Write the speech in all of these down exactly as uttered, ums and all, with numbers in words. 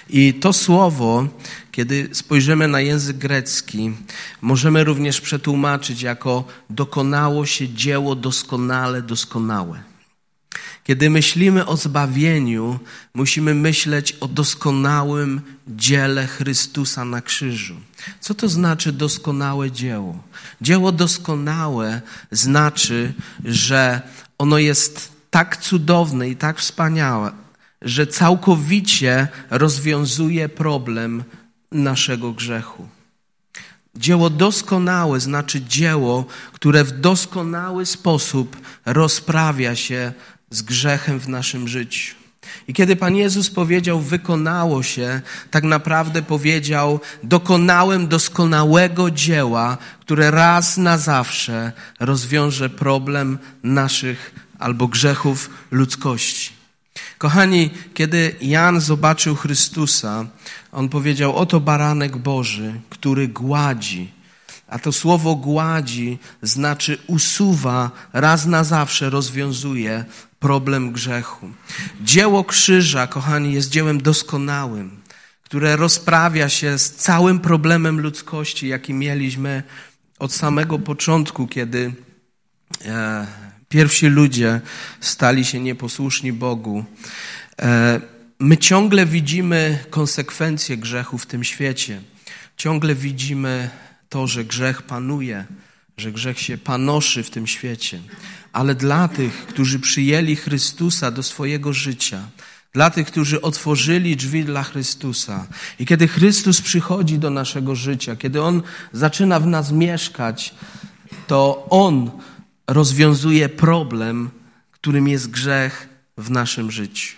I to słowo, kiedy spojrzymy na język grecki, możemy również przetłumaczyć jako dokonało się dzieło doskonale, doskonałe. Kiedy myślimy o zbawieniu, musimy myśleć o doskonałym dziele Chrystusa na krzyżu. Co to znaczy doskonałe dzieło? Dzieło doskonałe znaczy, że ono jest tak cudowne i tak wspaniałe, że całkowicie rozwiązuje problem naszego grzechu. Dzieło doskonałe znaczy dzieło, które w doskonały sposób rozprawia się z grzechem w naszym życiu. I kiedy Pan Jezus powiedział, wykonało się, tak naprawdę powiedział, dokonałem doskonałego dzieła, które raz na zawsze rozwiąże problem naszych albo grzechów ludzkości. Kochani, kiedy Jan zobaczył Chrystusa, on powiedział, oto baranek Boży, który gładzi. A to słowo gładzi znaczy usuwa, raz na zawsze rozwiązuje problem grzechu. Dzieło krzyża, kochani, jest dziełem doskonałym, które rozprawia się z całym problemem ludzkości, jaki mieliśmy od samego początku, kiedy e, pierwsi ludzie stali się nieposłuszni Bogu. E, my ciągle widzimy konsekwencje grzechu w tym świecie. Ciągle widzimy to, że grzech panuje, że grzech się panoszy w tym świecie. Ale dla tych, którzy przyjęli Chrystusa do swojego życia, dla tych, którzy otworzyli drzwi dla Chrystusa i kiedy Chrystus przychodzi do naszego życia, kiedy On zaczyna w nas mieszkać, to On rozwiązuje problem, którym jest grzech w naszym życiu.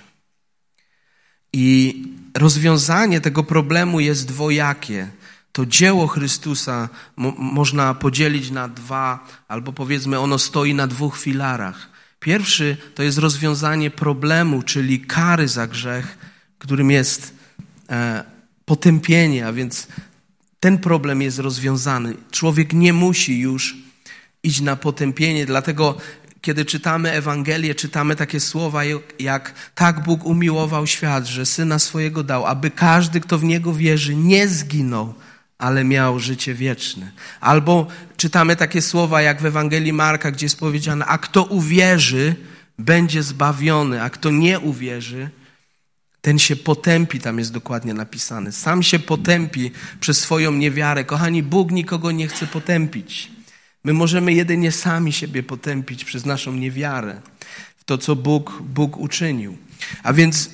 I rozwiązanie tego problemu jest dwojakie. To dzieło Chrystusa mo- można podzielić na dwa, albo powiedzmy ono stoi na dwóch filarach. Pierwszy to jest rozwiązanie problemu, czyli kary za grzech, którym jest e, potępienie, a więc ten problem jest rozwiązany. Człowiek nie musi już iść na potępienie, dlatego kiedy czytamy Ewangelię, czytamy takie słowa jak tak Bóg umiłował świat, że Syna swojego dał, aby każdy, kto w Niego wierzy, nie zginął, ale miał życie wieczne. Albo czytamy takie słowa jak w Ewangelii Marka, gdzie jest powiedziane, a kto uwierzy, będzie zbawiony, a kto nie uwierzy, ten się potępi, tam jest dokładnie napisane. Sam się potępi przez swoją niewiarę. Kochani, Bóg nikogo nie chce potępić. My możemy jedynie sami siebie potępić przez naszą niewiarę w to, co Bóg, Bóg uczynił. A więc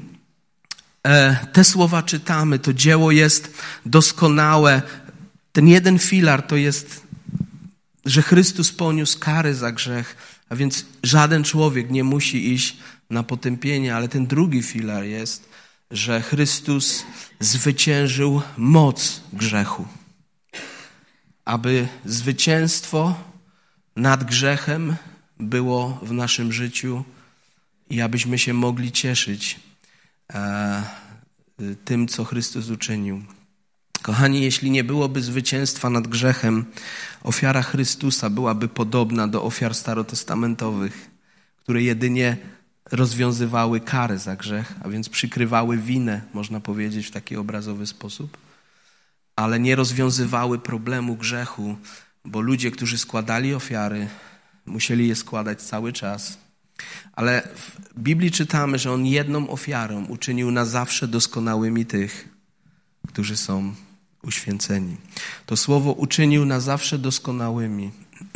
te słowa czytamy, to dzieło jest doskonałe. Ten jeden filar to jest, że Chrystus poniósł karę za grzech, a więc żaden człowiek nie musi iść na potępienie, ale ten drugi filar jest, że Chrystus zwyciężył moc grzechu. Aby zwycięstwo nad grzechem było w naszym życiu i abyśmy się mogli cieszyć e, tym, co Chrystus uczynił. Kochani, jeśli nie byłoby zwycięstwa nad grzechem, ofiara Chrystusa byłaby podobna do ofiar starotestamentowych, które jedynie rozwiązywały karę za grzech, a więc przykrywały winę, można powiedzieć w taki obrazowy sposób, ale nie rozwiązywały problemu grzechu, bo ludzie, którzy składali ofiary, musieli je składać cały czas. Ale w Biblii czytamy, że On jedną ofiarą uczynił na zawsze doskonałymi tych, którzy są uświęceni. To słowo uczynił na zawsze doskonałymi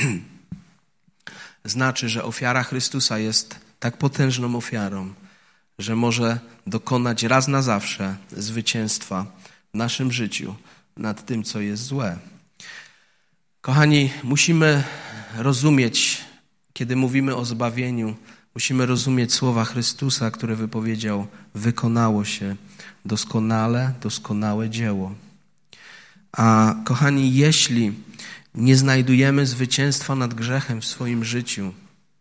znaczy, że ofiara Chrystusa jest tak potężną ofiarą, że może dokonać raz na zawsze zwycięstwa w naszym życiu nad tym, co jest złe. Kochani, musimy rozumieć, kiedy mówimy o zbawieniu, musimy rozumieć słowa Chrystusa, które wypowiedział, wykonało się doskonale, doskonałe dzieło. A kochani, jeśli nie znajdujemy zwycięstwa nad grzechem w swoim życiu,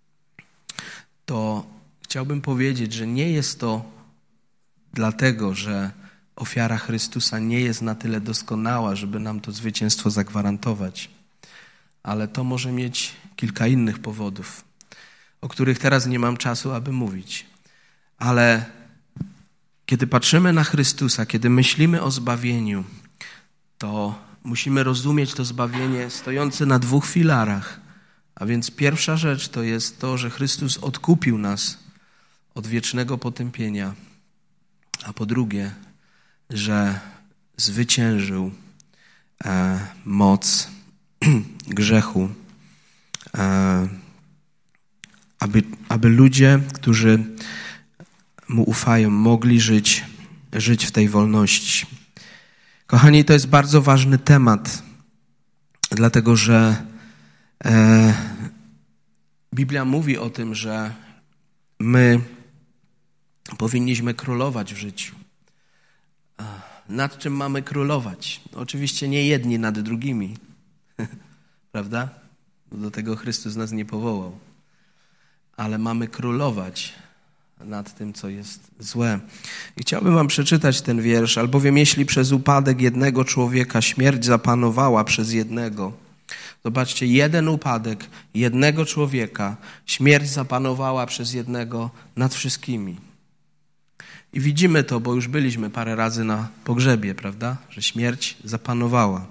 to chciałbym powiedzieć, że nie jest to dlatego, że ofiara Chrystusa nie jest na tyle doskonała, żeby nam to zwycięstwo zagwarantować. Ale to może mieć kilka innych powodów, o których teraz nie mam czasu, aby mówić. Ale Kiedy patrzymy na Chrystusa, kiedy myślimy o zbawieniu, to musimy rozumieć to zbawienie stojące na dwóch filarach. A więc pierwsza rzecz to jest to, że Chrystus odkupił nas od wiecznego potępienia. A po drugie, że zwyciężył e, moc grzechu, e, aby, aby ludzie, którzy Mu ufają, mogli żyć, żyć w tej wolności. Kochani, to jest bardzo ważny temat, dlatego że e, Biblia mówi o tym, że my powinniśmy królować w życiu. Nad czym mamy królować? Oczywiście nie jedni nad drugimi, prawda? Do tego Chrystus nas nie powołał. Ale mamy królować nad tym, co jest złe. I chciałbym wam przeczytać ten wiersz. Albowiem jeśli przez upadek jednego człowieka śmierć zapanowała przez jednego. Zobaczcie, jeden upadek jednego człowieka, śmierć zapanowała przez jednego nad wszystkimi. I widzimy to, bo już byliśmy parę razy na pogrzebie, prawda? Że śmierć zapanowała.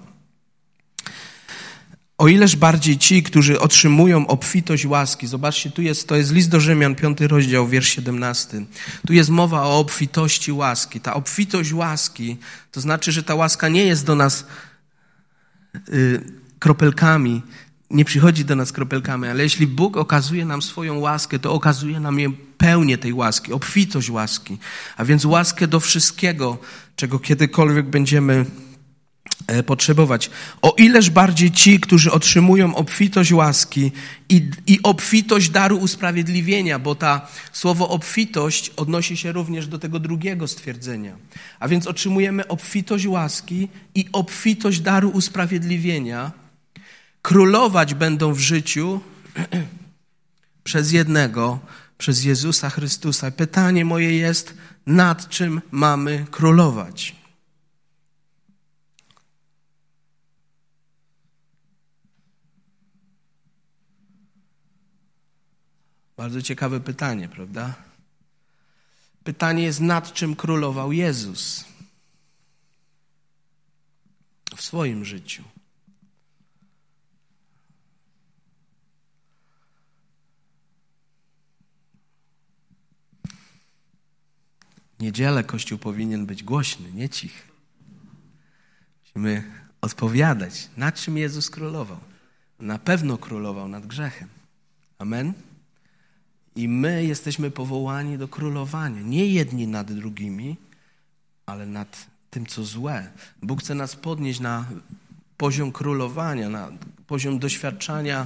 O ileż bardziej ci, którzy otrzymują obfitość łaski. Zobaczcie, tu jest, to jest list do Rzymian, piąty rozdział, wiersz siedemnasty. Tu jest mowa o obfitości łaski. Ta obfitość łaski, to znaczy, że ta łaska nie jest do nas y, kropelkami, nie przychodzi do nas kropelkami, ale jeśli Bóg okazuje nam swoją łaskę, to okazuje nam je pełnię tej łaski, obfitość łaski. A więc łaskę do wszystkiego, czego kiedykolwiek będziemy potrzebować. O ileż bardziej ci, którzy otrzymują obfitość łaski i, i obfitość daru usprawiedliwienia, bo ta słowo obfitość odnosi się również do tego drugiego stwierdzenia. A więc otrzymujemy obfitość łaski i obfitość daru usprawiedliwienia. Królować będą w życiu przez jednego, przez Jezusa Chrystusa. Pytanie moje jest, nad czym mamy królować? Bardzo ciekawe pytanie, prawda? Pytanie jest, nad czym królował Jezus w swoim życiu. W niedzielę Kościół powinien być głośny, nie cichy. Musimy odpowiadać, nad czym Jezus królował. Na pewno królował nad grzechem. Amen? I my jesteśmy powołani do królowania. Nie jedni nad drugimi, ale nad tym, co złe. Bóg chce nas podnieść na poziom królowania, na poziom doświadczania,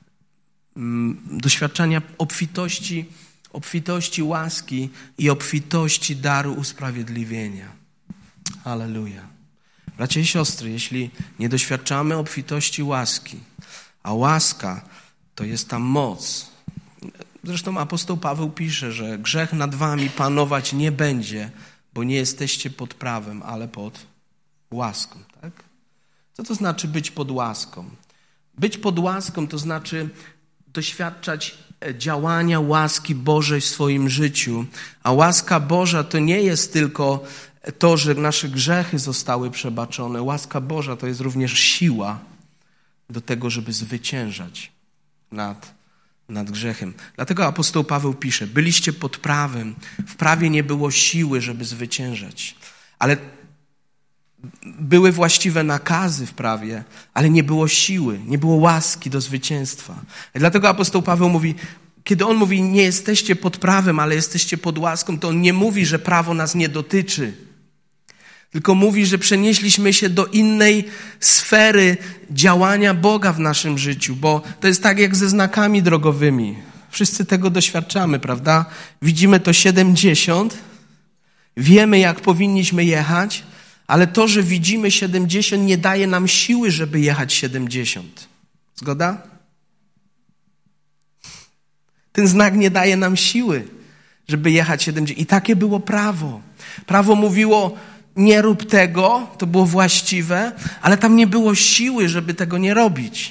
doświadczania obfitości, obfitości łaski i obfitości daru usprawiedliwienia. Halleluja. Bracia i siostry, jeśli nie doświadczamy obfitości łaski, a łaska to jest ta moc. Zresztą apostoł Paweł pisze, że grzech nad wami panować nie będzie, bo nie jesteście pod prawem, ale pod łaską. Tak? Co to znaczy być pod łaską? Być pod łaską to znaczy doświadczać działania łaski Bożej w swoim życiu. A łaska Boża to nie jest tylko to, że nasze grzechy zostały przebaczone. Łaska Boża to jest również siła do tego, żeby zwyciężać nad nad grzechem. Dlatego apostoł Paweł pisze, byliście pod prawem, w prawie nie było siły, żeby zwyciężać. Ale były właściwe nakazy w prawie, ale nie było siły, nie było łaski do zwycięstwa. I dlatego apostoł Paweł mówi, kiedy on mówi, nie jesteście pod prawem, ale jesteście pod łaską, to on nie mówi, że prawo nas nie dotyczy. Tylko mówi, że przenieśliśmy się do innej sfery działania Boga w naszym życiu, bo to jest tak jak ze znakami drogowymi. Wszyscy tego doświadczamy, prawda? Widzimy to siedemdziesiąt, wiemy jak powinniśmy jechać, ale to, że widzimy siedemdziesiąt nie daje nam siły, żeby jechać siedemdziesiąt. Zgoda? Ten znak nie daje nam siły, żeby jechać siedemdziesiąt. I takie było prawo. Prawo mówiło, nie rób tego, to było właściwe, ale tam nie było siły, żeby tego nie robić.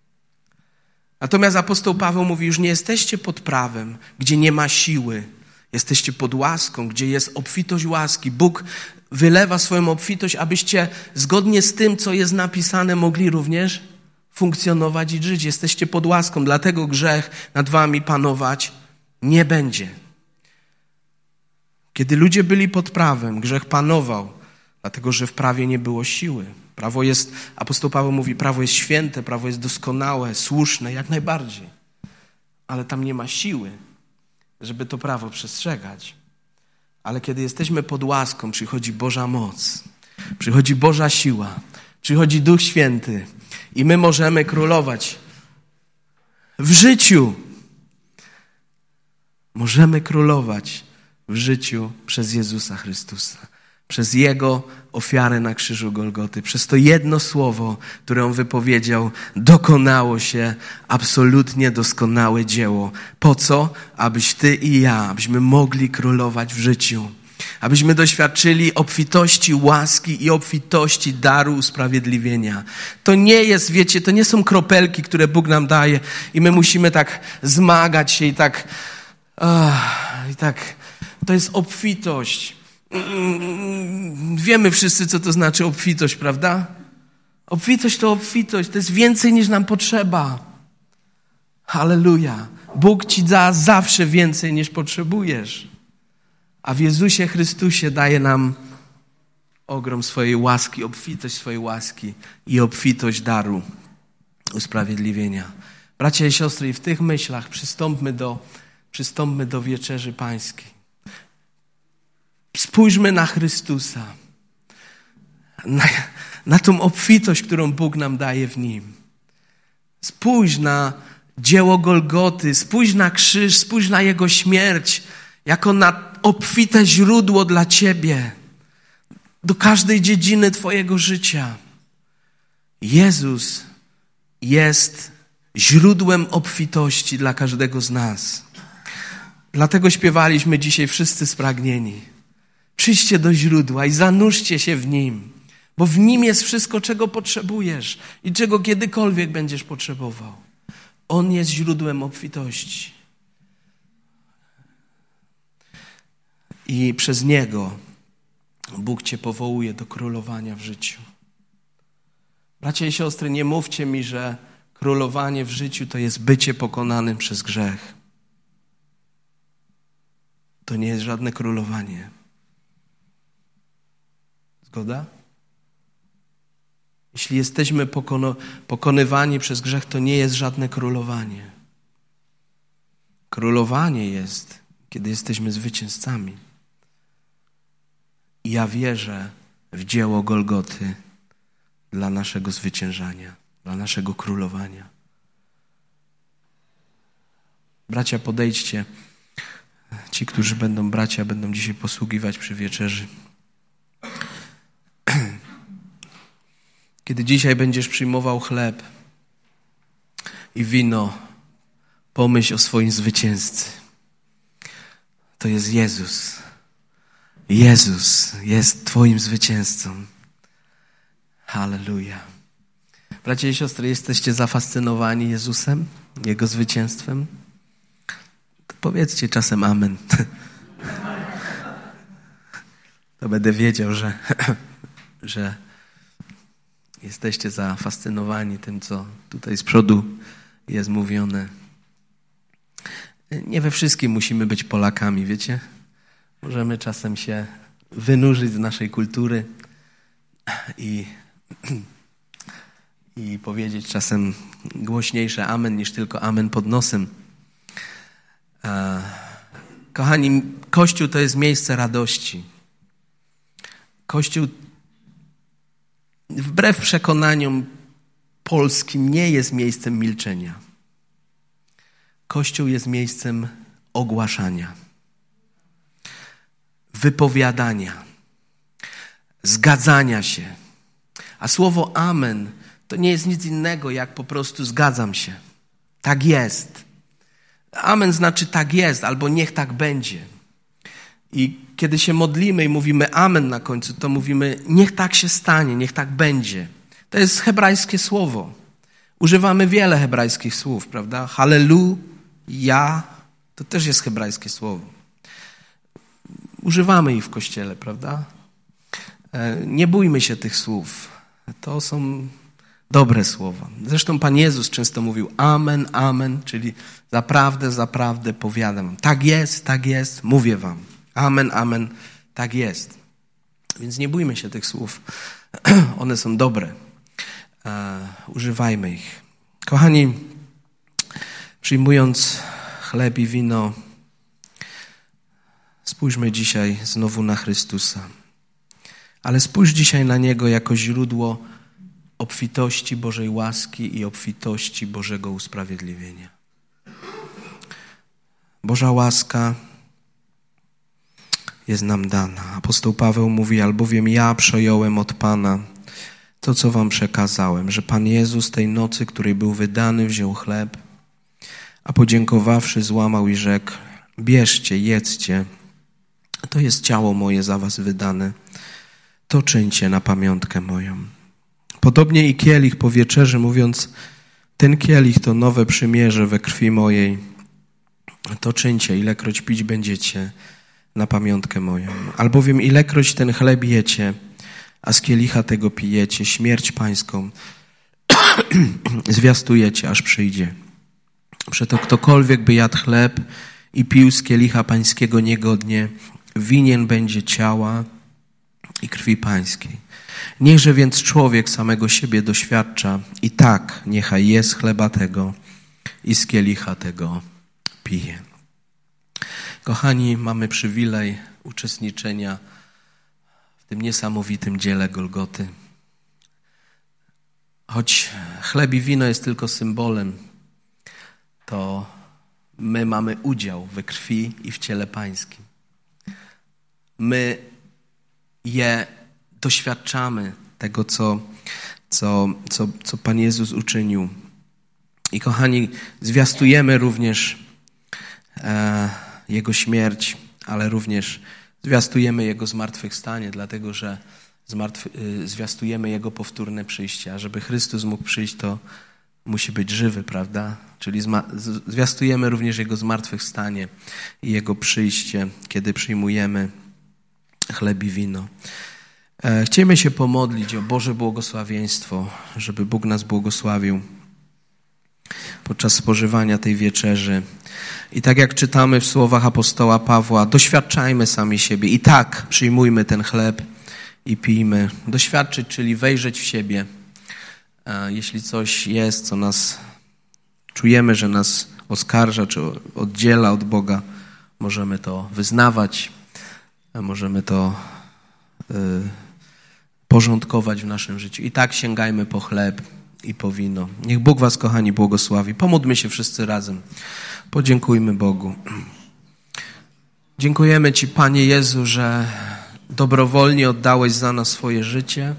Natomiast apostoł Paweł mówi, już nie jesteście pod prawem, gdzie nie ma siły. Jesteście pod łaską, gdzie jest obfitość łaski. Bóg wylewa swoją obfitość, abyście zgodnie z tym, co jest napisane, mogli również funkcjonować i żyć. Jesteście pod łaską, dlatego grzech nad wami panować nie będzie. Kiedy ludzie byli pod prawem, grzech panował, dlatego że w prawie nie było siły. Prawo jest, apostoł Paweł mówi, prawo jest święte, prawo jest doskonałe, słuszne, jak najbardziej. Ale tam nie ma siły, żeby to prawo przestrzegać. Ale kiedy jesteśmy pod łaską, przychodzi Boża moc, przychodzi Boża siła, przychodzi Duch Święty i my możemy królować w życiu. Możemy królować w życiu przez Jezusa Chrystusa. Przez Jego ofiarę na krzyżu Golgoty. Przez to jedno słowo, które On wypowiedział, dokonało się absolutnie doskonałe dzieło. Po co? Abyś ty i ja, abyśmy mogli królować w życiu. Abyśmy doświadczyli obfitości łaski i obfitości daru usprawiedliwienia. To nie jest, wiecie, to nie są kropelki, które Bóg nam daje i my musimy tak zmagać się i tak... Uh, i tak to jest obfitość. Wiemy wszyscy, co to znaczy obfitość, prawda? Obfitość to obfitość. To jest więcej, niż nam potrzeba. Halleluja. Bóg ci da zawsze więcej, niż potrzebujesz. A w Jezusie Chrystusie daje nam ogrom swojej łaski, obfitość swojej łaski i obfitość daru usprawiedliwienia. Bracia i siostry, i w tych myślach przystąpmy do, przystąpmy do wieczerzy pańskiej. Spójrzmy na Chrystusa, na, na tą obfitość, którą Bóg nam daje w Nim. Spójrz na dzieło Golgoty, spójrz na krzyż, spójrz na Jego śmierć, jako na obfite źródło dla ciebie, do każdej dziedziny twojego życia. Jezus jest źródłem obfitości dla każdego z nas. Dlatego śpiewaliśmy dzisiaj wszyscy spragnieni. Przyjdźcie do źródła i zanurzcie się w Nim, bo w Nim jest wszystko, czego potrzebujesz i czego kiedykolwiek będziesz potrzebował. On jest źródłem obfitości. I przez Niego Bóg cię powołuje do królowania w życiu. Bracia i siostry, nie mówcie mi, że królowanie w życiu to jest bycie pokonanym przez grzech. To nie jest żadne królowanie. Zgoda? Jeśli jesteśmy pokono, pokonywani przez grzech, to nie jest żadne królowanie. Królowanie jest, kiedy jesteśmy zwycięzcami. I ja wierzę w dzieło Golgoty dla naszego zwyciężania, dla naszego królowania. Bracia, podejdźcie. Ci, którzy będą bracia, będą dzisiaj posługiwać przy wieczerzy. Kiedy dzisiaj będziesz przyjmował chleb i wino, pomyśl o swoim zwycięzcy. To jest Jezus. Jezus jest twoim zwycięzcą. Halleluja. Bracia i siostry, jesteście zafascynowani Jezusem, Jego zwycięstwem? To powiedzcie czasem amen. To będę wiedział, że, że jesteście zafascynowani tym, co tutaj z przodu jest mówione. Nie we wszystkim musimy być Polakami, wiecie? Możemy czasem się wynurzyć z naszej kultury i, i powiedzieć czasem głośniejsze amen niż tylko amen pod nosem. Kochani, Kościół to jest miejsce radości. Kościół wbrew przekonaniom polskim nie jest miejscem milczenia. Kościół jest miejscem ogłaszania, wypowiadania, zgadzania się. A słowo amen to nie jest nic innego jak po prostu zgadzam się. Tak jest. Amen znaczy tak jest albo niech tak będzie. I kiedy się modlimy i mówimy amen na końcu, to mówimy niech tak się stanie, niech tak będzie. To jest hebrajskie słowo. Używamy wiele hebrajskich słów, prawda? Halleluja, to też jest hebrajskie słowo. Używamy ich w Kościele, prawda? Nie bójmy się tych słów. To są dobre słowa. Zresztą Pan Jezus często mówił amen, amen, czyli zaprawdę, zaprawdę powiadam. Tak jest, tak jest, mówię wam. Amen, amen, tak jest. Więc nie bójmy się tych słów. One są dobre. Używajmy ich. Kochani, przyjmując chleb i wino, spójrzmy dzisiaj znowu na Chrystusa. Ale spójrz dzisiaj na Niego jako źródło obfitości Bożej łaski i obfitości Bożego usprawiedliwienia. Boża łaska jest nam dana. Apostoł Paweł mówi, albowiem ja przejąłem od Pana to, co wam przekazałem, że Pan Jezus tej nocy, której był wydany, wziął chleb, a podziękowawszy złamał i rzekł, bierzcie, jedzcie, to jest ciało moje za was wydane, to czyńcie na pamiątkę moją. Podobnie i kielich po wieczerzy, mówiąc, ten kielich to nowe przymierze we krwi mojej, to czyńcie, ilekroć pić będziecie na pamiątkę moją. Albowiem ilekroć ten chleb jecie, a z kielicha tego pijecie, śmierć pańską zwiastujecie, aż przyjdzie. Przeto ktokolwiek by jadł chleb i pił z kielicha pańskiego niegodnie, winien będzie ciała i krwi pańskiej. Niechże więc człowiek samego siebie doświadcza i tak niechaj je z chleba tego i z kielicha tego pije. Kochani, mamy przywilej uczestniczenia w tym niesamowitym dziele Golgoty. Choć chleb i wino jest tylko symbolem, to my mamy udział we krwi i w ciele pańskim. My je doświadczamy tego, co, co, co, co Pan Jezus uczynił. I kochani, zwiastujemy również e, Jego śmierć, ale również zwiastujemy Jego zmartwychwstanie, dlatego że zmartwy, zwiastujemy Jego powtórne przyjście. A żeby Chrystus mógł przyjść, to musi być żywy, prawda? Czyli zwiastujemy również Jego zmartwychwstanie i Jego przyjście, kiedy przyjmujemy chleb i wino. Chcielibyśmy się pomodlić o Boże błogosławieństwo, żeby Bóg nas błogosławił podczas spożywania tej wieczerzy. I tak jak czytamy w słowach apostoła Pawła, doświadczajmy sami siebie i tak przyjmujmy ten chleb i pijmy. Doświadczyć, czyli wejrzeć w siebie. Jeśli coś jest, co nas czujemy, że nas oskarża, czy oddziela od Boga, możemy to wyznawać, możemy to y, porządkować w naszym życiu. I tak sięgajmy po chleb i po wino. Niech Bóg was, kochani, błogosławi. Pomódlmy się wszyscy razem. Podziękujmy Bogu. Dziękujemy Ci, Panie Jezu, że dobrowolnie oddałeś za nas swoje życie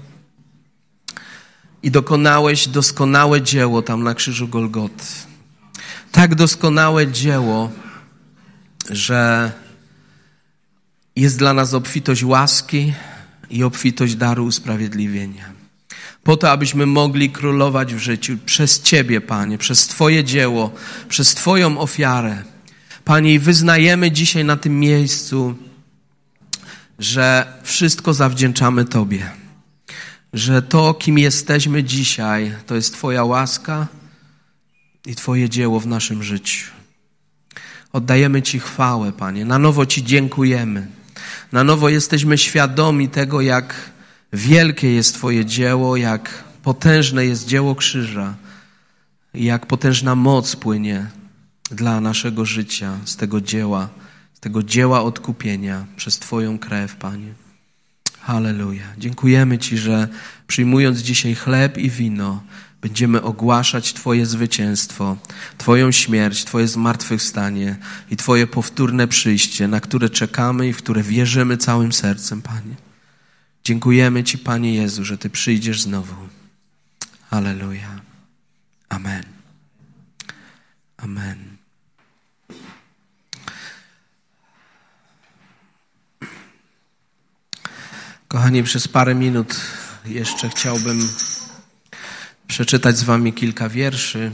i dokonałeś doskonałe dzieło tam na krzyżu Golgoty. Tak doskonałe dzieło, że jest dla nas obfitość łaski i obfitość daru usprawiedliwienia. Po to, abyśmy mogli królować w życiu przez Ciebie, Panie, przez Twoje dzieło, przez Twoją ofiarę. Panie, i wyznajemy dzisiaj na tym miejscu, że wszystko zawdzięczamy Tobie. Że to, kim jesteśmy dzisiaj, to jest Twoja łaska i Twoje dzieło w naszym życiu. Oddajemy Ci chwałę, Panie. Na nowo Ci dziękujemy. Na nowo jesteśmy świadomi tego, jak wielkie jest Twoje dzieło, jak potężne jest dzieło krzyża i jak potężna moc płynie dla naszego życia z tego dzieła, z tego dzieła odkupienia przez Twoją krew, Panie. Halleluja. Dziękujemy Ci, że przyjmując dzisiaj chleb i wino, będziemy ogłaszać Twoje zwycięstwo, Twoją śmierć, Twoje zmartwychwstanie i Twoje powtórne przyjście, na które czekamy i w które wierzymy całym sercem, Panie. Dziękujemy Ci, Panie Jezu, że Ty przyjdziesz znowu. Halleluja. Amen. Amen. Kochani, przez parę minut jeszcze chciałbym przeczytać z wami kilka wierszy,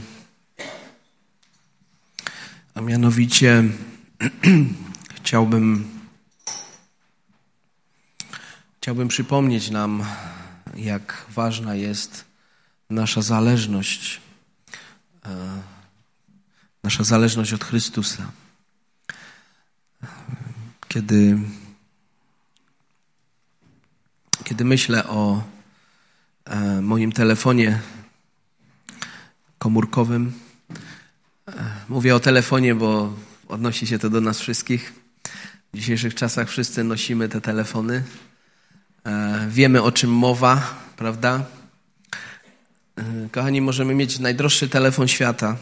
a mianowicie chciałbym Chciałbym przypomnieć nam, jak ważna jest nasza zależność, nasza zależność od Chrystusa. Kiedy, kiedy myślę o moim telefonie komórkowym, mówię o telefonie, bo odnosi się to do nas wszystkich. W dzisiejszych czasach wszyscy nosimy te telefony. Wiemy, o czym mowa, prawda? Kochani, możemy mieć najdroższy telefon świata,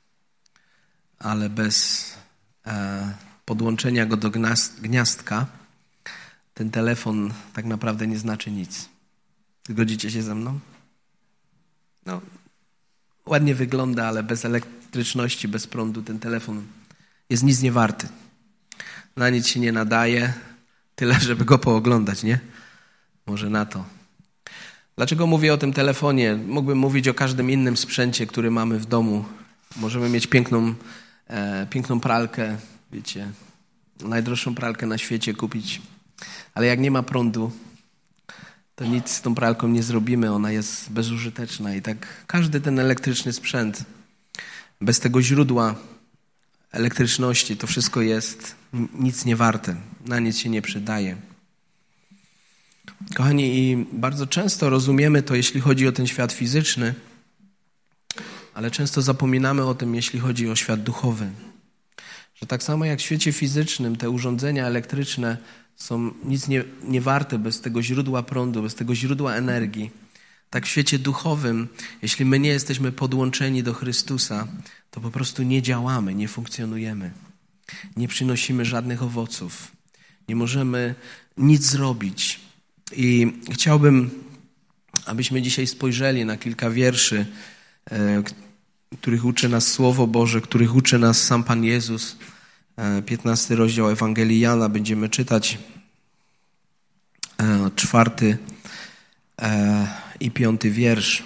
ale bez podłączenia go do gniazdka ten telefon tak naprawdę nie znaczy nic. Zgodzicie się ze mną? No, ładnie wygląda, ale bez elektryczności, bez prądu ten telefon jest nic nie warty. Na nic się nie nadaje, tyle żeby go pooglądać, nie? Może na to. Dlaczego mówię o tym telefonie? Mógłbym mówić o każdym innym sprzęcie, który mamy w domu. Możemy mieć piękną, e, piękną pralkę, wiecie, najdroższą pralkę na świecie kupić. Ale jak nie ma prądu, to nic z tą pralką nie zrobimy. Ona jest bezużyteczna. I tak każdy ten elektryczny sprzęt, bez tego źródła elektryczności, to wszystko jest nic nie warte. Na nic się nie przydaje. Kochani, i bardzo często rozumiemy to, jeśli chodzi o ten świat fizyczny, ale często zapominamy o tym, jeśli chodzi o świat duchowy. Że tak samo jak w świecie fizycznym te urządzenia elektryczne są nic nie, nie warte bez tego źródła prądu, bez tego źródła energii. Tak w świecie duchowym, jeśli my nie jesteśmy podłączeni do Chrystusa, to po prostu nie działamy, nie funkcjonujemy. Nie przynosimy żadnych owoców. Nie możemy nic zrobić. I chciałbym, abyśmy dzisiaj spojrzeli na kilka wierszy, których uczy nas Słowo Boże, których uczy nas sam Pan Jezus. piętnasty rozdział Ewangelii Jana będziemy czytać, czwarty i piąty wiersz.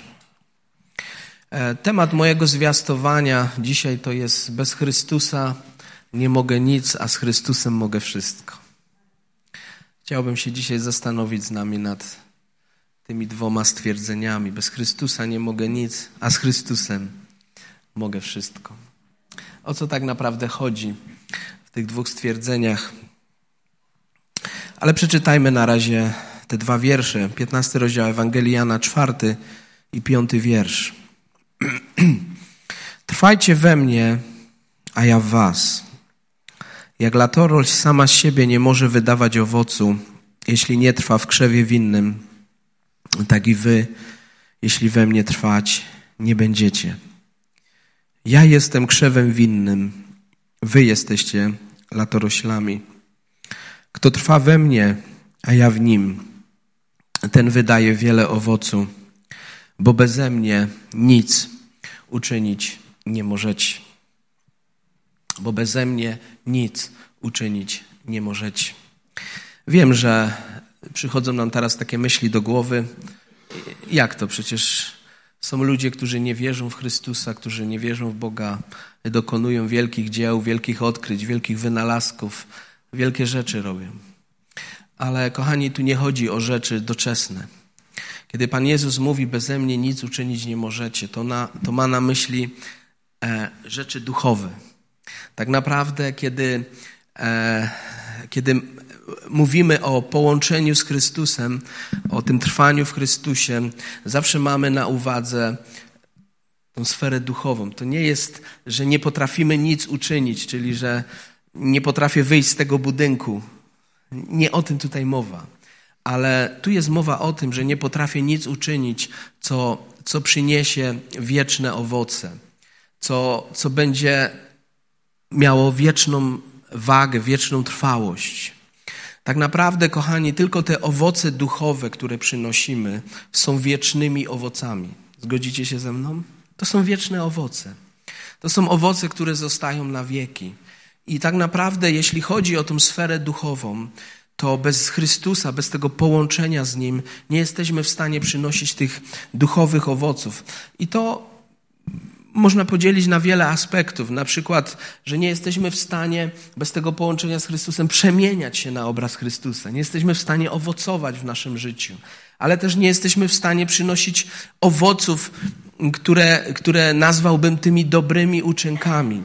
Temat mojego zwiastowania dzisiaj to jest: bez Chrystusa nie mogę nic, a z Chrystusem mogę wszystko. Chciałbym się dzisiaj zastanowić z nami nad tymi dwoma stwierdzeniami. Bez Chrystusa nie mogę nic, a z Chrystusem mogę wszystko. O co tak naprawdę chodzi w tych dwóch stwierdzeniach? Ale przeczytajmy na razie te dwa wiersze. piętnasty rozdział Ewangelii Jana, czwarty i piąty wiersz. Trwajcie we mnie, a ja w was. Jak latorośl sama z siebie nie może wydawać owocu, jeśli nie trwa w krzewie winnym, tak i wy, jeśli we mnie trwać nie będziecie. Ja jestem krzewem winnym, wy jesteście latoroślami. Kto trwa we mnie, a ja w nim, ten wydaje wiele owocu, bo beze mnie nic uczynić nie możecie. Bo beze mnie nic uczynić nie możecie. Wiem, że przychodzą nam teraz takie myśli do głowy. Jak to? Przecież są ludzie, którzy nie wierzą w Chrystusa, którzy nie wierzą w Boga, dokonują wielkich dzieł, wielkich odkryć, wielkich wynalazków, wielkie rzeczy robią. Ale kochani, tu nie chodzi o rzeczy doczesne. Kiedy Pan Jezus mówi, beze mnie nic uczynić nie możecie, to, na, to ma na myśli e, rzeczy duchowe. Tak naprawdę, kiedy, e, kiedy mówimy o połączeniu z Chrystusem, o tym trwaniu w Chrystusie, zawsze mamy na uwadze tą sferę duchową. To nie jest, że nie potrafimy nic uczynić, czyli że nie potrafię wyjść z tego budynku. Nie o tym tutaj mowa. Ale tu jest mowa o tym, że nie potrafię nic uczynić, co, co przyniesie wieczne owoce, co, co będzie miało wieczną wagę, wieczną trwałość. Tak naprawdę, kochani, tylko te owoce duchowe, które przynosimy, są wiecznymi owocami. Zgodzicie się ze mną? To są wieczne owoce. To są owoce, które zostają na wieki. I tak naprawdę, jeśli chodzi o tą sferę duchową, to bez Chrystusa, bez tego połączenia z Nim nie jesteśmy w stanie przynosić tych duchowych owoców. I to można podzielić na wiele aspektów. Na przykład, że nie jesteśmy w stanie bez tego połączenia z Chrystusem przemieniać się na obraz Chrystusa. Nie jesteśmy w stanie owocować w naszym życiu. Ale też nie jesteśmy w stanie przynosić owoców, które, które nazwałbym tymi dobrymi uczynkami.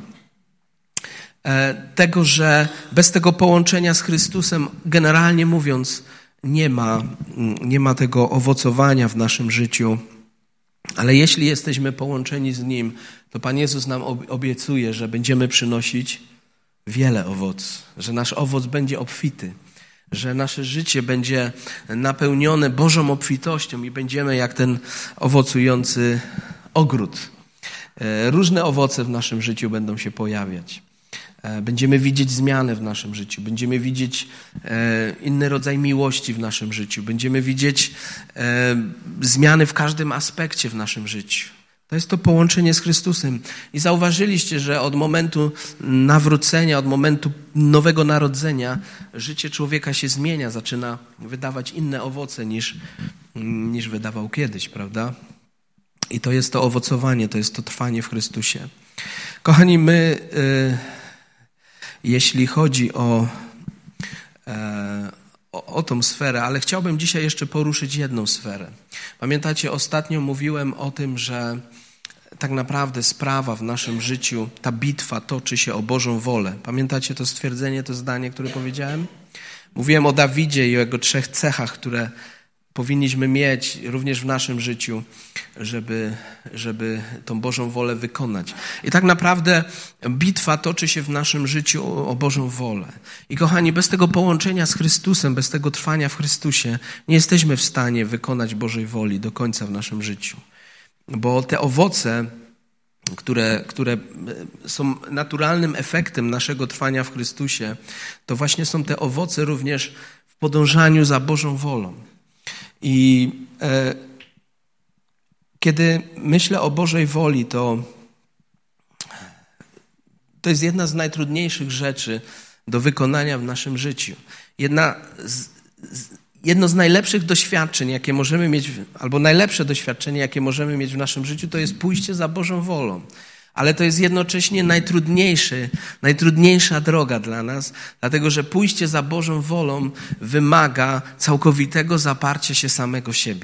Tego, że bez tego połączenia z Chrystusem, generalnie mówiąc, nie ma, nie ma tego owocowania w naszym życiu. Ale jeśli jesteśmy połączeni z Nim, to Pan Jezus nam obiecuje, że będziemy przynosić wiele owoców, że nasz owoc będzie obfity, że nasze życie będzie napełnione Bożą obfitością i będziemy jak ten owocujący ogród. Różne owoce w naszym życiu będą się pojawiać. Będziemy widzieć zmianę w naszym życiu, będziemy widzieć inny rodzaj miłości w naszym życiu, będziemy widzieć zmiany w każdym aspekcie w naszym życiu. To jest to połączenie z Chrystusem. I zauważyliście, że od momentu nawrócenia, od momentu nowego narodzenia życie człowieka się zmienia, zaczyna wydawać inne owoce niż, niż wydawał kiedyś, prawda? I to jest to owocowanie, to jest to trwanie w Chrystusie. Kochani, my... Yy, Jeśli chodzi o, e, o, o tą sferę, ale chciałbym dzisiaj jeszcze poruszyć jedną sferę. Pamiętacie, ostatnio mówiłem o tym, że tak naprawdę sprawa w naszym życiu, ta bitwa toczy się o Bożą wolę. Pamiętacie to stwierdzenie, to zdanie, które powiedziałem? Mówiłem o Dawidzie i o jego trzech cechach, które powinniśmy mieć również w naszym życiu, żeby, żeby tą Bożą wolę wykonać. I tak naprawdę bitwa toczy się w naszym życiu o, o Bożą wolę. I kochani, bez tego połączenia z Chrystusem, bez tego trwania w Chrystusie, nie jesteśmy w stanie wykonać Bożej woli do końca w naszym życiu. Bo te owoce, które, które są naturalnym efektem naszego trwania w Chrystusie, to właśnie są te owoce również w podążaniu za Bożą wolą. I e, kiedy myślę o Bożej woli, to, to jest jedna z najtrudniejszych rzeczy do wykonania w naszym życiu. Jedna z, z, jedno z najlepszych doświadczeń, jakie możemy mieć, albo najlepsze doświadczenie, jakie możemy mieć w naszym życiu, to jest pójście za Bożą wolą. Ale to jest jednocześnie najtrudniejszy, najtrudniejsza droga dla nas, dlatego że pójście za Bożą wolą wymaga całkowitego zaparcia się samego siebie.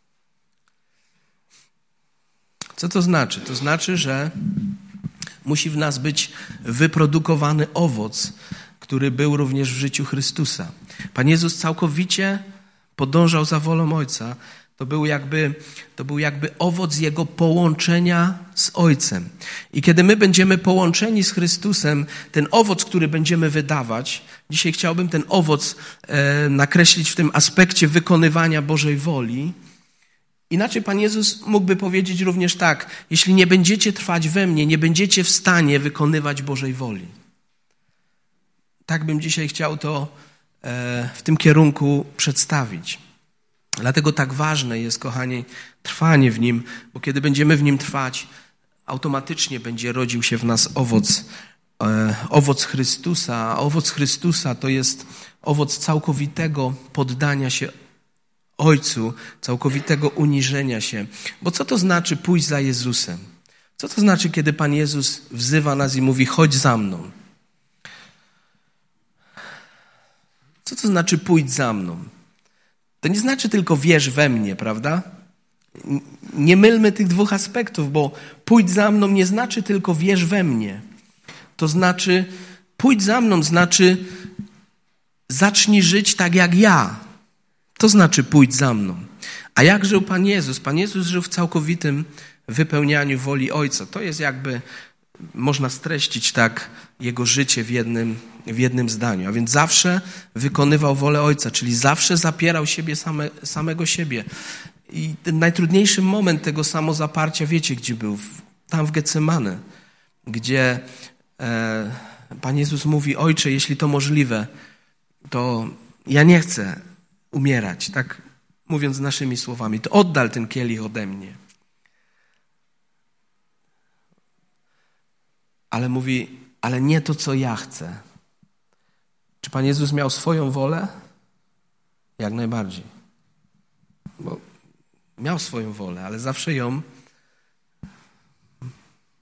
Co to znaczy? To znaczy, że musi w nas być wyprodukowany owoc, który był również w życiu Chrystusa. Pan Jezus całkowicie podążał za wolą Ojca. To był jakby, to był jakby owoc Jego połączenia z Ojcem. I kiedy my będziemy połączeni z Chrystusem, ten owoc, który będziemy wydawać, dzisiaj chciałbym ten owoc e, nakreślić w tym aspekcie wykonywania Bożej woli. Inaczej Pan Jezus mógłby powiedzieć również tak: jeśli nie będziecie trwać we mnie, nie będziecie w stanie wykonywać Bożej woli. Tak bym dzisiaj chciał to e, w tym kierunku przedstawić. Dlatego tak ważne jest, kochani, trwanie w Nim, bo kiedy będziemy w Nim trwać, automatycznie będzie rodził się w nas owoc, e, owoc Chrystusa. A owoc Chrystusa to jest owoc całkowitego poddania się Ojcu, całkowitego uniżenia się. Bo co to znaczy pójść za Jezusem? Co to znaczy, kiedy Pan Jezus wzywa nas i mówi: chodź za mną? Co to znaczy pójdź za mną? To nie znaczy tylko wierz we mnie, prawda? Nie mylmy tych dwóch aspektów, bo pójdź za mną nie znaczy tylko wierz we mnie. To znaczy pójdź za mną, znaczy zacznij żyć tak jak ja. To znaczy pójdź za mną. A jak żył Pan Jezus? Pan Jezus żył w całkowitym wypełnianiu woli Ojca. To jest jakby, można streścić tak Jego życie w jednym, w jednym zdaniu. A więc zawsze wykonywał wolę Ojca, czyli zawsze zapierał siebie same, samego siebie. I ten najtrudniejszy moment tego samozaparcia, wiecie gdzie był? Tam w Getsemane, gdzie e, Pan Jezus mówi: Ojcze, jeśli to możliwe, to ja nie chcę umierać, tak mówiąc naszymi słowami, to oddal ten kielich ode mnie. Ale mówi: ale nie to, co ja chcę. Czy Pan Jezus miał swoją wolę? Jak najbardziej. Bo miał swoją wolę, ale zawsze ją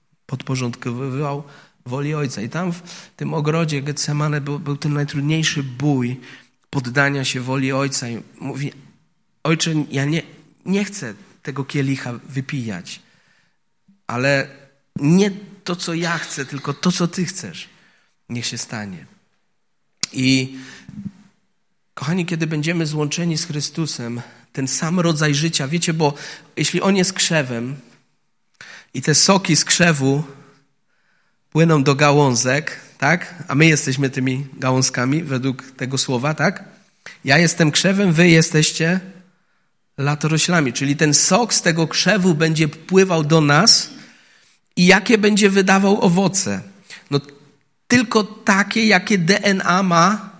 podporządkowywał woli Ojca. I tam w tym ogrodzie Getsemane był, był ten najtrudniejszy bój poddania się woli Ojca. I mówi, Ojcze, ja nie, nie chcę tego kielicha wypijać, ale nie to, co ja chcę, tylko to, co Ty chcesz, niech się stanie. I kochani, kiedy będziemy złączeni z Chrystusem, ten sam rodzaj życia, wiecie, bo jeśli On jest krzewem i te soki z krzewu płyną do gałązek, tak? A my jesteśmy tymi gałązkami według tego słowa, tak? Ja jestem krzewem, wy jesteście latoroślami, czyli ten sok z tego krzewu będzie pływał do nas i jakie będzie wydawał owoce? No tylko takie, jakie D N A ma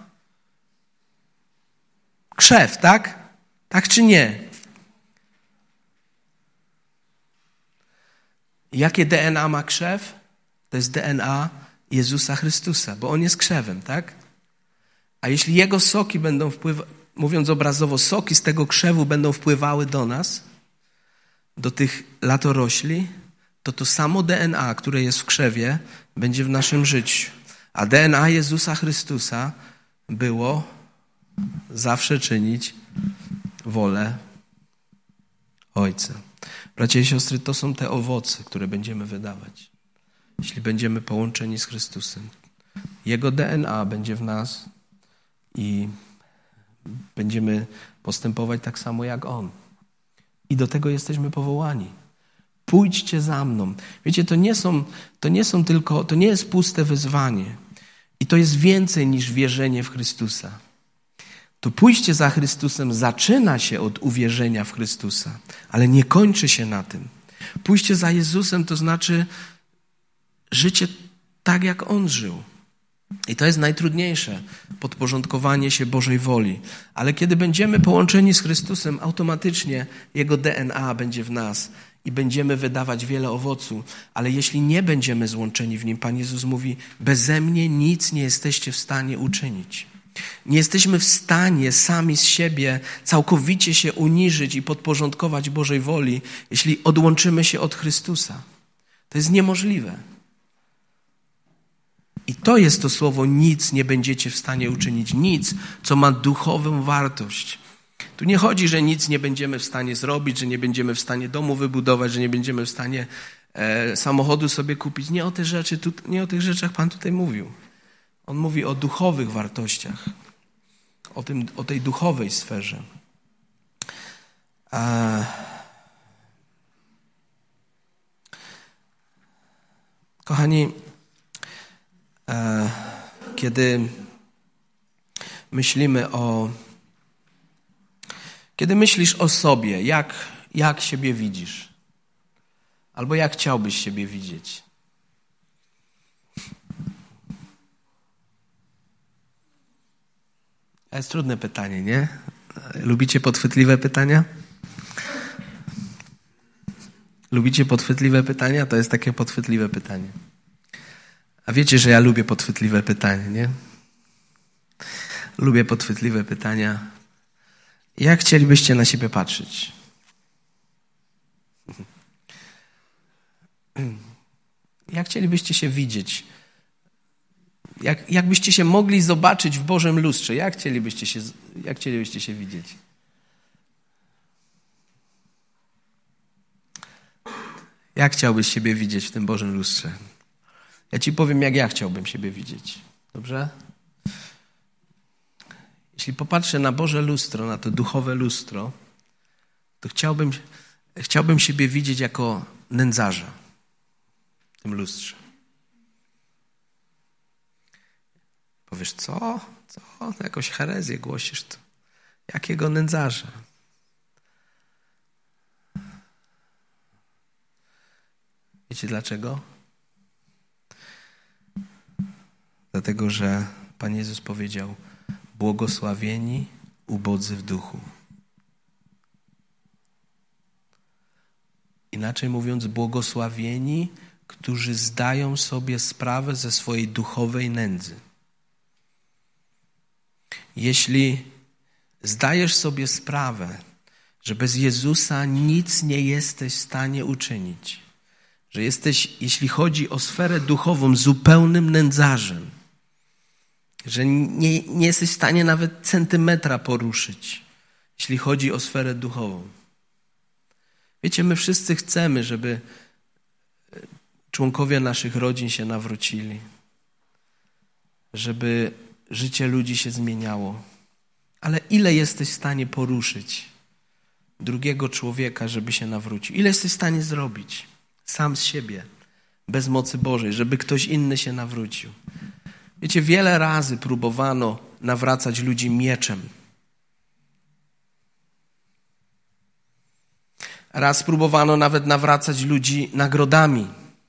krzew, tak? Tak czy nie? Jakie D N A ma krzew? To jest D N A Jezusa Chrystusa, bo On jest krzewem, tak? A jeśli Jego soki będą wpływały, mówiąc obrazowo, soki z tego krzewu będą wpływały do nas, do tych latorośli, to to samo D N A, które jest w krzewie, będzie w naszym życiu. A D N A Jezusa Chrystusa było zawsze czynić wolę Ojca. Bracia i siostry, to są te owoce, które będziemy wydawać, jeśli będziemy połączeni z Chrystusem. Jego D N A będzie w nas i będziemy postępować tak samo jak On. I do tego jesteśmy powołani. Pójdźcie za mną. Wiecie, to nie są, to nie są tylko, to nie jest puste wyzwanie. I to jest więcej niż wierzenie w Chrystusa. To pójście za Chrystusem zaczyna się od uwierzenia w Chrystusa, ale nie kończy się na tym. Pójście za Jezusem to znaczy życie tak, jak On żył. I to jest najtrudniejsze, podporządkowanie się Bożej woli. Ale kiedy będziemy połączeni z Chrystusem, automatycznie Jego D N A będzie w nas i będziemy wydawać wiele owocu. Ale jeśli nie będziemy złączeni w Nim, Pan Jezus mówi, beze mnie nic nie jesteście w stanie uczynić. Nie jesteśmy w stanie sami z siebie całkowicie się uniżyć i podporządkować Bożej woli, jeśli odłączymy się od Chrystusa. To jest niemożliwe. I to jest to słowo, nic nie będziecie w stanie uczynić. Nic, co ma duchową wartość. Tu nie chodzi, że nic nie będziemy w stanie zrobić, że nie będziemy w stanie domu wybudować, że nie będziemy w stanie e, samochodu sobie kupić. Nie o te rzeczy, tu, nie o tych rzeczach Pan tutaj mówił. On mówi o duchowych wartościach, o, tym, o tej duchowej sferze. A... Kochani, a... kiedy myślimy o... Kiedy myślisz o sobie, jak, jak siebie widzisz? Albo jak chciałbyś siebie widzieć? To jest trudne pytanie, nie? Lubicie podchwytliwe pytania? Lubicie podchwytliwe pytania? To jest takie podchwytliwe pytanie. A wiecie, że ja lubię podchwytliwe pytania, nie? Lubię podchwytliwe pytania. Jak chcielibyście na siebie patrzeć? Jak chcielibyście się widzieć? Jak, jakbyście się mogli zobaczyć w Bożym lustrze? Jak chcielibyście się, jak chcielibyście się widzieć? Jak chciałbyś siebie widzieć w tym Bożym lustrze? Ja ci powiem, jak ja chciałbym siebie widzieć. Dobrze? Jeśli popatrzę na Boże lustro, na to duchowe lustro, to chciałbym, chciałbym siebie widzieć jako nędzarza w tym lustrze. Powiesz, co? Co? Jakąś herezję głosisz tu. Jakiego nędzarza? Wiecie dlaczego? Dlatego, że Pan Jezus powiedział, błogosławieni ubodzy w duchu. Inaczej mówiąc, błogosławieni, którzy zdają sobie sprawę ze swojej duchowej nędzy. Jeśli zdajesz sobie sprawę, że bez Jezusa nic nie jesteś w stanie uczynić, że jesteś, jeśli chodzi o sferę duchową, zupełnym nędzarzem, że nie, nie jesteś w stanie nawet centymetra poruszyć, jeśli chodzi o sferę duchową. Wiecie, my wszyscy chcemy, żeby członkowie naszych rodzin się nawrócili, żeby życie ludzi się zmieniało. Ale ile jesteś w stanie poruszyć drugiego człowieka, żeby się nawrócił? Ile jesteś w stanie zrobić sam z siebie, bez mocy Bożej, żeby ktoś inny się nawrócił? Wiecie, wiele razy próbowano nawracać ludzi mieczem. Raz próbowano nawet nawracać ludzi nagrodami.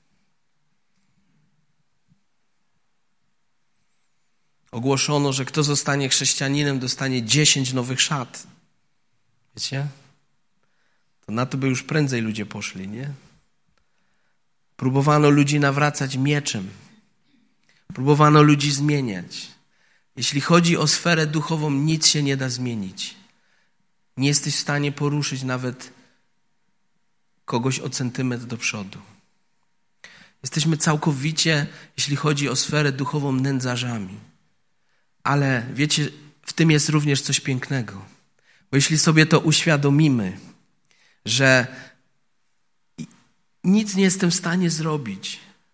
Ogłoszono, że kto zostanie chrześcijaninem, dostanie dziesięć nowych szat. Wiecie? To na to by już prędzej ludzie poszli, nie? Próbowano ludzi nawracać mieczem. Próbowano ludzi zmieniać. Jeśli chodzi o sferę duchową, nic się nie da zmienić. Nie jesteś w stanie poruszyć nawet kogoś o centymetr do przodu. Jesteśmy całkowicie, jeśli chodzi o sferę duchową, nędzarzami. Ale wiecie, w tym jest również coś pięknego. Bo jeśli sobie to uświadomimy, że nic nie jestem w stanie zrobić,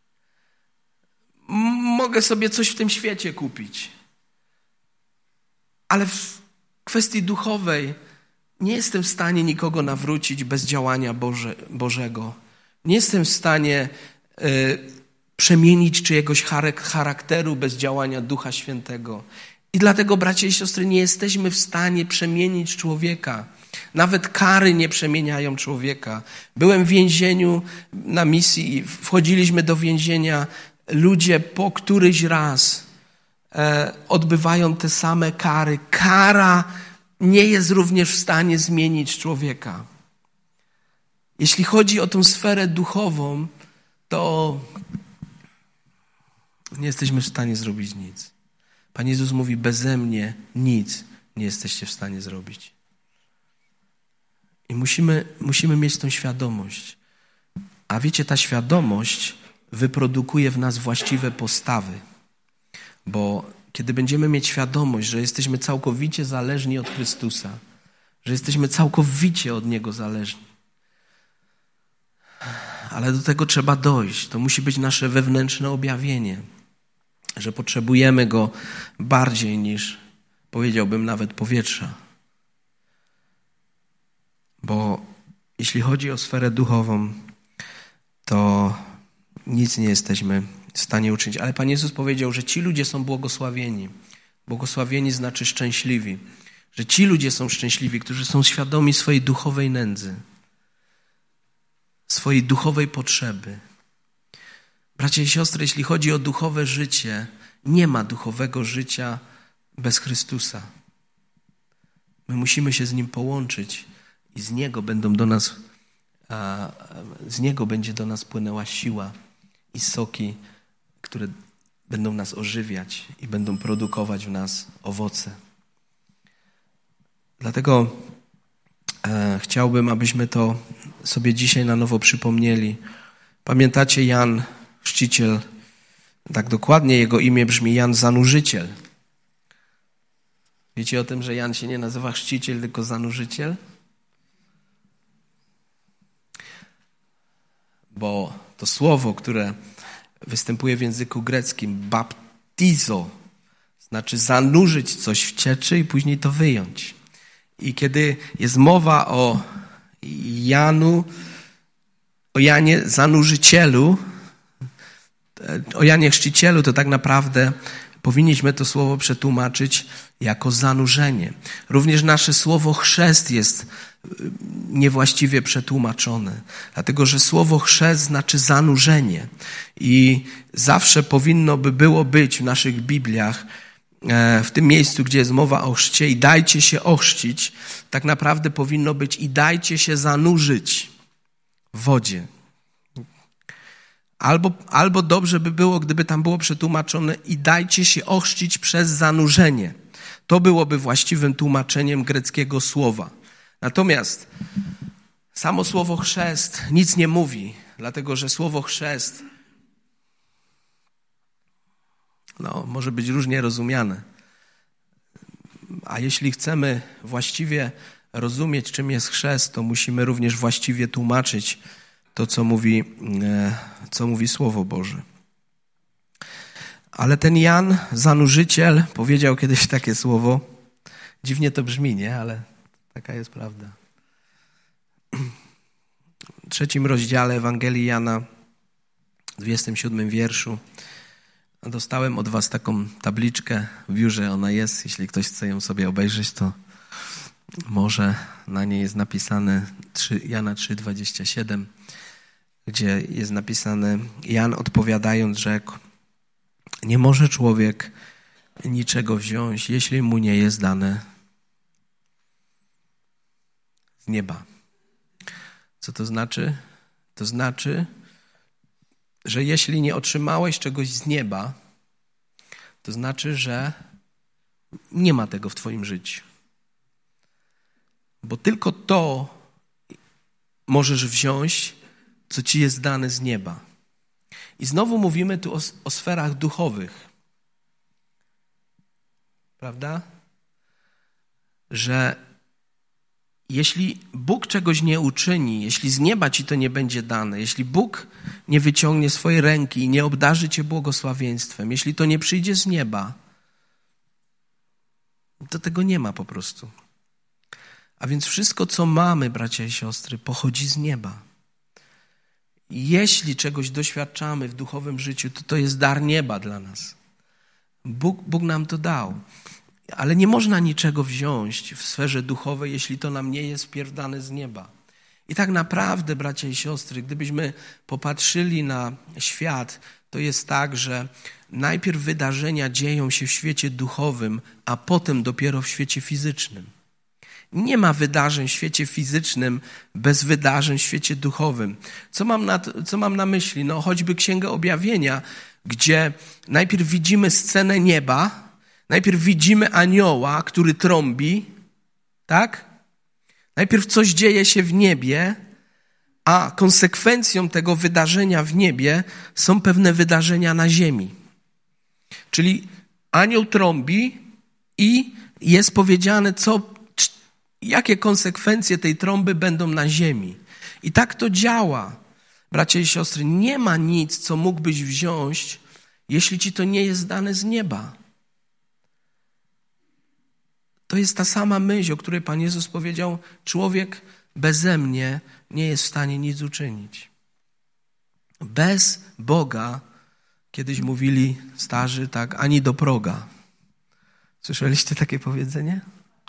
mogę sobie coś w tym świecie kupić, ale w kwestii duchowej nie jestem w stanie nikogo nawrócić bez działania Boże, Bożego. Nie jestem w stanie y, przemienić czyjegoś charakteru bez działania Ducha Świętego. I dlatego, bracia i siostry, nie jesteśmy w stanie przemienić człowieka. Nawet kary nie przemieniają człowieka. Byłem w więzieniu na misji i wchodziliśmy do więzienia. Ludzie po któryś raz e, odbywają te same kary. Kara nie jest również w stanie zmienić człowieka. Jeśli chodzi o tę sferę duchową, to nie jesteśmy w stanie zrobić nic. Pan Jezus mówi, beze mnie nic nie jesteście w stanie zrobić. I musimy, musimy mieć tą świadomość. A wiecie, ta świadomość wyprodukuje w nas właściwe postawy. Bo kiedy będziemy mieć świadomość, że jesteśmy całkowicie zależni od Chrystusa, że jesteśmy całkowicie od Niego zależni, ale do tego trzeba dojść. To musi być nasze wewnętrzne objawienie, że potrzebujemy Go bardziej niż, powiedziałbym, nawet powietrza. Bo jeśli chodzi o sferę duchową, to nic nie jesteśmy w stanie uczynić. Ale Pan Jezus powiedział, że ci ludzie są błogosławieni. Błogosławieni znaczy szczęśliwi. Że ci ludzie są szczęśliwi, którzy są świadomi swojej duchowej nędzy, swojej duchowej potrzeby. Bracia i siostry, jeśli chodzi o duchowe życie, nie ma duchowego życia bez Chrystusa. My musimy się z Nim połączyć i z Niego będą do nas, a, z Niego będzie do nas płynęła siła i soki, które będą nas ożywiać i będą produkować w nas owoce. Dlatego e, chciałbym, abyśmy to sobie dzisiaj na nowo przypomnieli. Pamiętacie, Jan Chrzciciel, tak dokładnie jego imię brzmi Jan Zanurzyciel. Wiecie o tym, że Jan się nie nazywa Chrzciciel, tylko Zanurzyciel? Bo to słowo, które występuje w języku greckim, baptizo, znaczy zanurzyć coś w cieczy i później to wyjąć. I kiedy jest mowa o Janu, o Janie Zanurzycielu, o Janie Chrzcicielu, to tak naprawdę powinniśmy to słowo przetłumaczyć jako zanurzenie. Również nasze słowo chrzest jest niewłaściwie przetłumaczone, dlatego że słowo chrzest znaczy zanurzenie i zawsze powinno by było być w naszych Bibliach, w tym miejscu, gdzie jest mowa o chrzcie i dajcie się ochrzcić, tak naprawdę powinno być i dajcie się zanurzyć w wodzie. Albo, albo dobrze by było, gdyby tam było przetłumaczone i dajcie się ochrzcić przez zanurzenie. To byłoby właściwym tłumaczeniem greckiego słowa. Natomiast Samo słowo chrzest nic nie mówi, dlatego że słowo chrzest no, może być różnie rozumiane. A jeśli chcemy właściwie rozumieć, czym jest chrzest, to musimy również właściwie tłumaczyć to, co mówi, co mówi Słowo Boże. Ale ten Jan, zanurzyciel, powiedział kiedyś takie słowo. Dziwnie to brzmi, nie? Ale taka jest prawda. W trzecim rozdziale Ewangelii Jana, w dwudziestym siódmym wierszu, dostałem od was taką tabliczkę w biurze, ona jest, jeśli ktoś chce ją sobie obejrzeć, to może na niej jest napisane Jana trzy, dwadzieścia siedem, gdzie jest napisane: Jan odpowiadając rzekł: nie może człowiek niczego wziąć, jeśli mu nie jest dane z nieba. Co to znaczy? To znaczy, że jeśli nie otrzymałeś czegoś z nieba, to znaczy, że nie ma tego w twoim życiu. Bo tylko to możesz wziąć, co ci jest dane z nieba. I znowu mówimy tu o, o sferach duchowych. Prawda? Że jeśli Bóg czegoś nie uczyni, jeśli z nieba ci to nie będzie dane, jeśli Bóg nie wyciągnie swojej ręki i nie obdarzy cię błogosławieństwem, jeśli to nie przyjdzie z nieba, to tego nie ma po prostu. A więc wszystko, co mamy, bracia i siostry, pochodzi z nieba. Jeśli czegoś doświadczamy w duchowym życiu, to to jest dar nieba dla nas. Bóg, Bóg nam to dał. Ale nie można niczego wziąć w sferze duchowej, jeśli to nam nie jest wpierw dane z nieba. I tak naprawdę, bracia i siostry, gdybyśmy popatrzyli na świat, to jest tak, że najpierw wydarzenia dzieją się w świecie duchowym, a potem dopiero w świecie fizycznym. Nie ma wydarzeń w świecie fizycznym bez wydarzeń w świecie duchowym. Co mam na, co mam na myśli? No choćby Księga Objawienia, gdzie najpierw widzimy scenę nieba, najpierw widzimy anioła, który trąbi, tak? Najpierw coś dzieje się w niebie, a konsekwencją tego wydarzenia w niebie są pewne wydarzenia na ziemi. Czyli anioł trąbi i jest powiedziane, co jakie konsekwencje tej trąby będą na ziemi. I tak to działa, bracia i siostry. Nie ma nic, co mógłbyś wziąć, jeśli ci to nie jest dane z nieba. To jest ta sama myśl, o której Pan Jezus powiedział: człowiek beze mnie nie jest w stanie nic uczynić. Bez Boga, kiedyś mówili starzy, tak, ani do proga. Słyszeliście takie powiedzenie?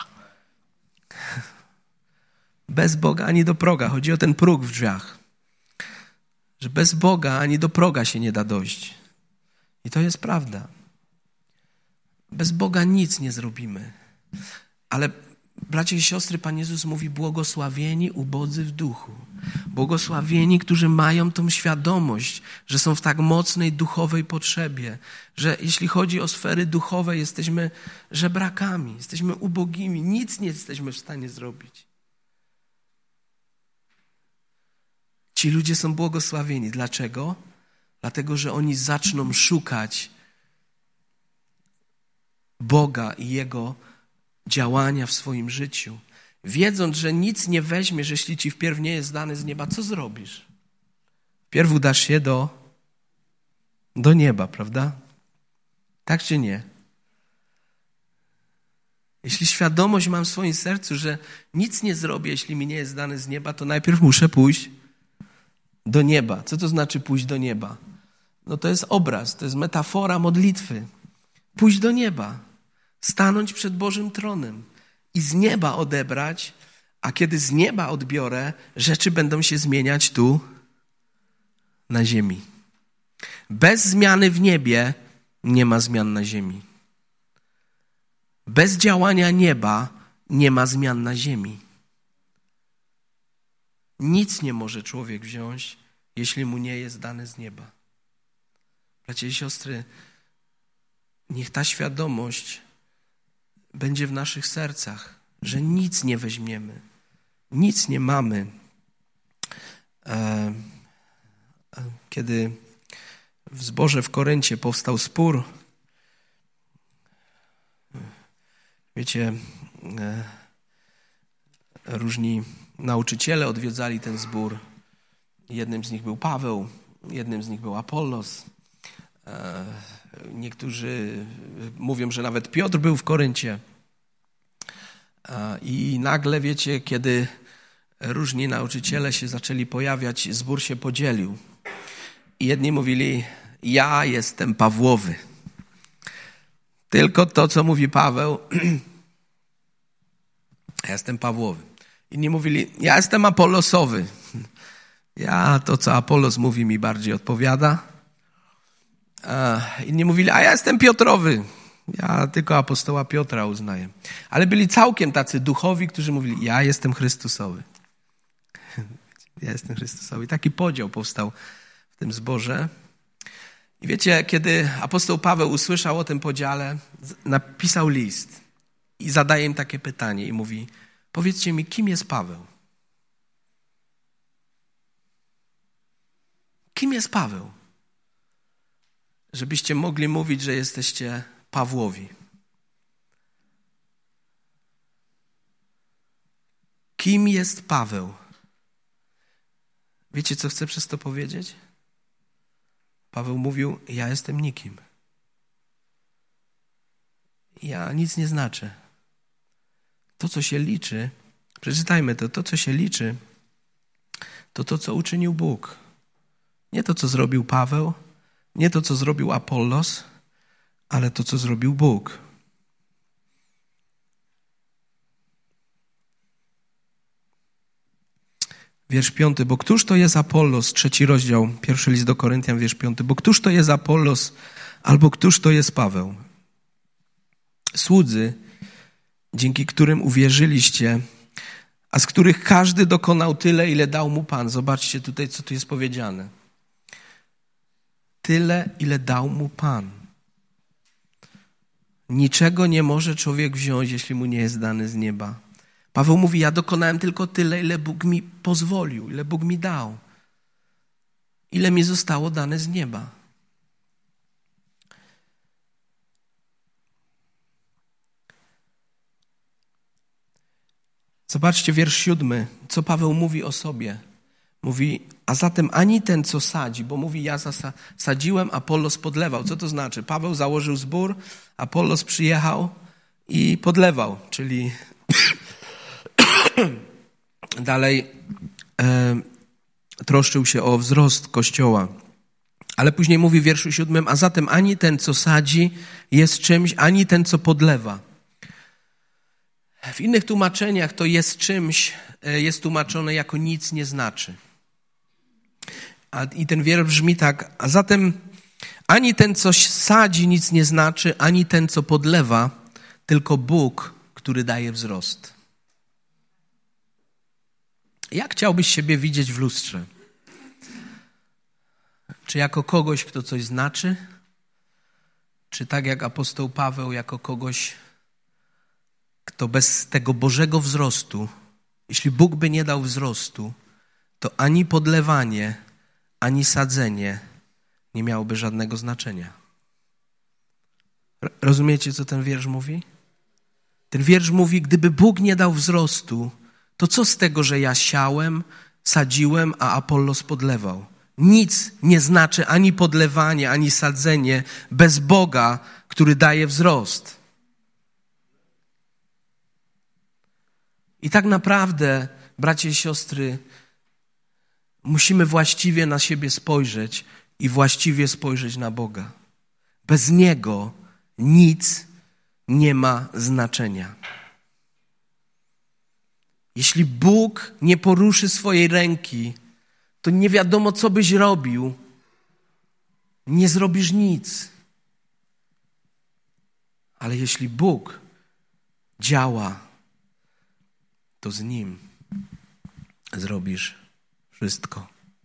Bez Boga ani do proga. Chodzi o ten próg w drzwiach. Że bez Boga ani do proga się nie da dojść. I to jest prawda. Bez Boga nic nie zrobimy. Ale bracia i siostry, Pan Jezus mówi: błogosławieni ubodzy w duchu. Błogosławieni, którzy mają tą świadomość, że są w tak mocnej duchowej potrzebie, że jeśli chodzi o sfery duchowe, jesteśmy żebrakami, jesteśmy ubogimi, nic nie jesteśmy w stanie zrobić. Ci ludzie są błogosławieni. Dlaczego? Dlatego, że oni zaczną szukać Boga i Jego działania w swoim życiu. Wiedząc, że nic nie weźmiesz, jeśli ci wpierw nie jest dane z nieba, co zrobisz? Wpierw udasz się do, do nieba, prawda? Tak czy nie? Jeśli świadomość mam w swoim sercu, że nic nie zrobię, jeśli mi nie jest dane z nieba, to najpierw muszę pójść do nieba. Co to znaczy pójść do nieba? No to jest obraz, to jest metafora modlitwy. Pójść do nieba, stanąć przed Bożym tronem i z nieba odebrać, a kiedy z nieba odbiorę, rzeczy będą się zmieniać tu na ziemi. Bez zmiany w niebie nie ma zmian na ziemi. Bez działania nieba nie ma zmian na ziemi. Nic nie może człowiek wziąć, jeśli mu nie jest dane z nieba. Bracia i siostry, niech ta świadomość będzie w naszych sercach, że nic nie weźmiemy, nic nie mamy Kiedy w zborze w Koryncie powstał spór, wiecie, różni nauczyciele odwiedzali ten zbór. Jednym z nich był Paweł, jednym z nich był Apollos. Niektórzy mówią, że nawet Piotr był w Koryncie. I nagle, wiecie, kiedy różni nauczyciele się zaczęli pojawiać, zbór się podzielił. I jedni mówili, ja jestem Pawłowy. Tylko to, co mówi Paweł, ja jestem Pawłowy. Inni mówili, ja jestem Apollosowy. Ja to, co Apollos mówi, mi bardziej odpowiada. Inni mówili, a ja jestem Piotrowy. Ja tylko apostoła Piotra uznaję. Ale byli całkiem tacy duchowi, którzy mówili, ja jestem Chrystusowy. Ja jestem Chrystusowy. Taki podział powstał w tym zborze. I wiecie, kiedy apostoł Paweł usłyszał o tym podziale, napisał list i zadaje im takie pytanie i mówi, powiedzcie mi, kim jest Paweł? Kim jest Paweł? Żebyście mogli mówić, że jesteście Pawłowi. Kim jest Paweł? Wiecie, co chcę przez to powiedzieć? Paweł mówił, ja jestem nikim. Ja nic nie znaczę. To, co się liczy, przeczytajmy to, to, co się liczy, to to, co uczynił Bóg. Nie to, co zrobił Paweł, nie to, co zrobił Apollos, ale to, co zrobił Bóg. Wiersz piąty, bo któż to jest Apollos, trzeci rozdział, pierwszy list do Koryntian, wiersz piąty, bo któż to jest Apollos, albo któż to jest Paweł? Słudzy, dzięki którym uwierzyliście, a z których każdy dokonał tyle, ile dał mu Pan. Zobaczcie tutaj, co tu jest powiedziane. Tyle, ile dał mu Pan. Niczego nie może człowiek wziąć, jeśli mu nie jest dany z nieba. Paweł mówi, ja dokonałem tylko tyle, ile Bóg mi pozwolił, ile Bóg mi dał. Ile mi zostało dane z nieba. Zobaczcie wiersz siódmy, co Paweł mówi o sobie. Mówi, a zatem ani ten, co sadzi, bo mówi, ja sadziłem, Apollos podlewał. Co to znaczy? Paweł założył zbór, Apollos przyjechał i podlewał, czyli dalej e, troszczył się o wzrost Kościoła. Ale później mówi w wierszu siódmym, a zatem ani ten, co sadzi, jest czymś, ani ten, co podlewa. W innych tłumaczeniach to jest czymś, jest tłumaczone jako nic nie znaczy. A, i ten wiersz brzmi tak, a zatem ani ten, co sadzi, nic nie znaczy, ani ten, co podlewa, tylko Bóg, który daje wzrost. Jak chciałbyś siebie widzieć w lustrze? Czy jako kogoś, kto coś znaczy? Czy tak jak apostoł Paweł, jako kogoś, kto bez tego Bożego wzrostu, jeśli Bóg by nie dał wzrostu, to ani podlewanie, ani sadzenie nie miałoby żadnego znaczenia. Rozumiecie, co ten wiersz mówi? Ten wiersz mówi, gdyby Bóg nie dał wzrostu, to co z tego, że ja siałem, sadziłem, a Apollos podlewał? Nic nie znaczy ani podlewanie, ani sadzenie bez Boga, który daje wzrost. I tak naprawdę, bracia i siostry, musimy właściwie na siebie spojrzeć i właściwie spojrzeć na Boga. Bez Niego nic nie ma znaczenia. Jeśli Bóg nie poruszy swojej ręki, to nie wiadomo, co byś robił. Nie zrobisz nic. Ale jeśli Bóg działa, to z Nim zrobisz wszystko.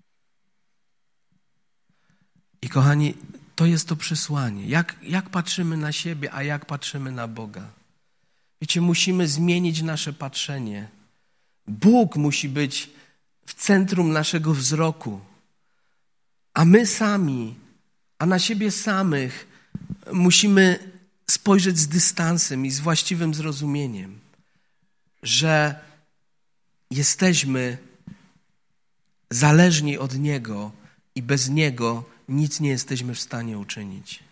I kochani, to jest to przesłanie. Jak, jak patrzymy na siebie, a jak patrzymy na Boga? Wiecie, musimy zmienić nasze patrzenie. Bóg musi być w centrum naszego wzroku. A my sami, a na siebie samych musimy spojrzeć z dystansem i z właściwym zrozumieniem, że jesteśmy zależni od Niego i bez Niego nic nie jesteśmy w stanie uczynić.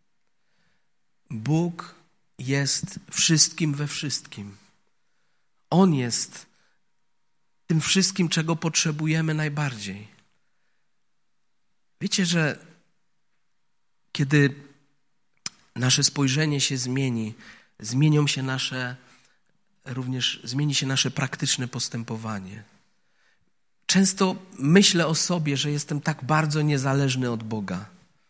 Bóg jest wszystkim we wszystkim. On jest tym wszystkim, czego potrzebujemy najbardziej. Wiecie, że kiedy nasze spojrzenie się zmieni, zmienią się nasze, również zmieni się nasze praktyczne postępowanie. Często myślę o sobie, że jestem tak bardzo niezależny od Boga,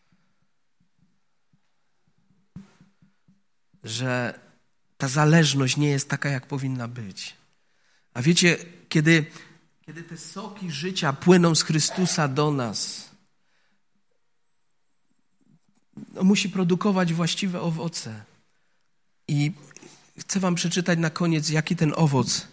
że ta zależność nie jest taka, jak powinna być. A wiecie, kiedy, kiedy te soki życia płyną z Chrystusa do nas, no musi produkować właściwe owoce. I chcę wam przeczytać na koniec, jaki ten owoc,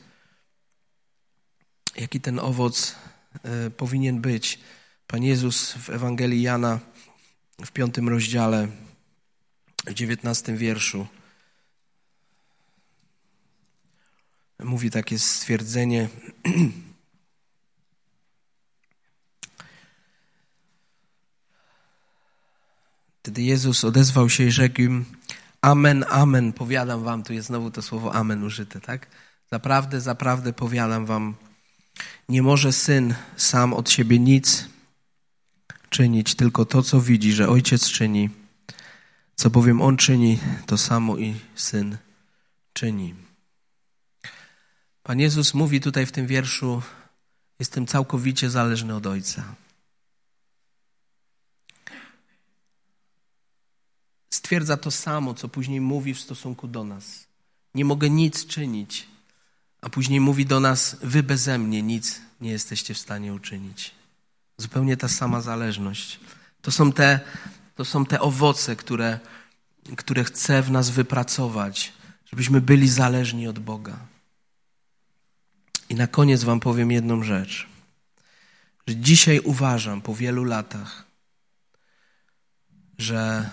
jaki ten owoc e, powinien być. Pan Jezus w Ewangelii Jana w piątym rozdziale, w dziewiętnastym wierszu mówi takie stwierdzenie. Wtedy Jezus odezwał się i rzekł im: Amen, amen, powiadam wam, tu jest znowu to słowo amen użyte, tak? Zaprawdę, zaprawdę powiadam wam, nie może Syn sam od siebie nic czynić, tylko to, co widzi, że Ojciec czyni. Co bowiem On czyni, to samo i Syn czyni. Pan Jezus mówi tutaj w tym wierszu: jestem całkowicie zależny od Ojca. Stwierdza to samo, co później mówi w stosunku do nas. Nie mogę nic czynić, a później mówi do nas: wy beze mnie nic nie jesteście w stanie uczynić. Zupełnie ta sama zależność. To są te, to są te owoce, które, które chce w nas wypracować, żebyśmy byli zależni od Boga. I na koniec wam powiem jedną rzecz, że dzisiaj uważam po wielu latach, że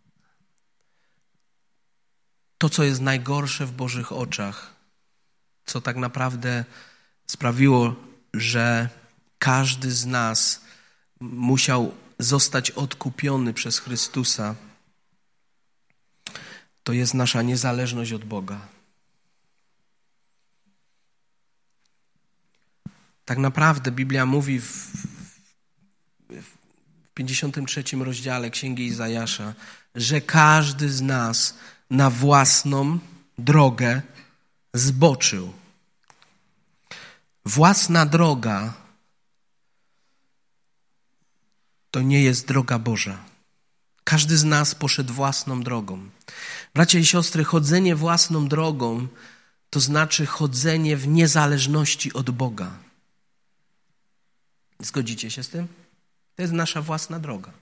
to, co jest najgorsze w Bożych oczach, co tak naprawdę sprawiło, że każdy z nas musiał zostać odkupiony przez Chrystusa, to jest nasza niezależność od Boga. Tak naprawdę Biblia mówi w, w pięćdziesiątym trzecim rozdziale Księgi Izajasza, że każdy z nas na własną drogę zboczył. Własna droga to nie jest droga Boża. Każdy z nas poszedł własną drogą. Bracia i siostry, chodzenie własną drogą to znaczy chodzenie w niezależności od Boga. Zgodzicie się z tym? To jest nasza własna droga.